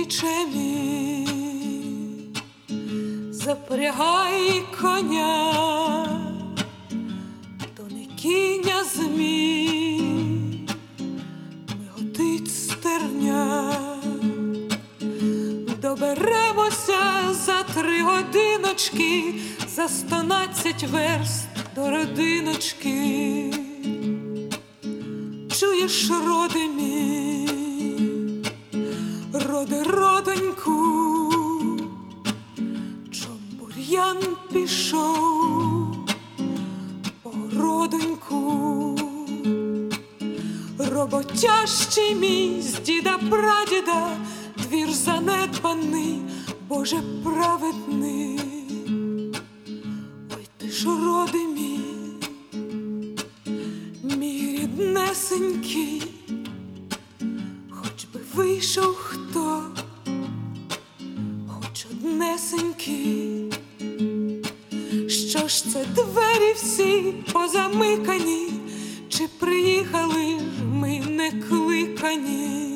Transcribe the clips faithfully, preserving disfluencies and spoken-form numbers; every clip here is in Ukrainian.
чоловіче мій, запрягай коня, то не кінь, а змій, миготить стерня. Доберемося за три годиночки, за стонадцять верст до родиночки. Чуєш, роде мій, роде, родоньку, чом бур'ян пішов по родоньку. Роботящий мій з діда-прадіда, двір занедбаний, Боже праведний. Ой ти ж, роде мій, мій ріднесенький, хоч би вийшов хто, хоч однесенький. Що ж це двері всі позамикані, чи приїхали ж ми не кликані?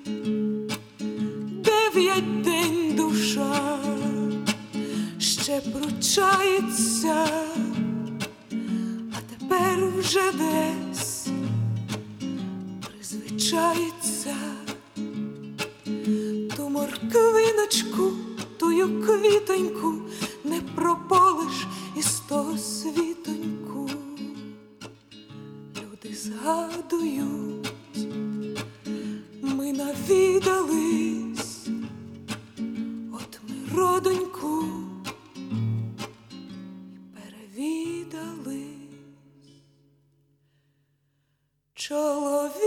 Дев'ять день душа ще пручається, а тепер вже десь призвичається. Ту морквиночку, тую квітоньку не прополиш із того світоньку. Люди згадують, ми навідались, от ми родоньку і перевідались. Чоловік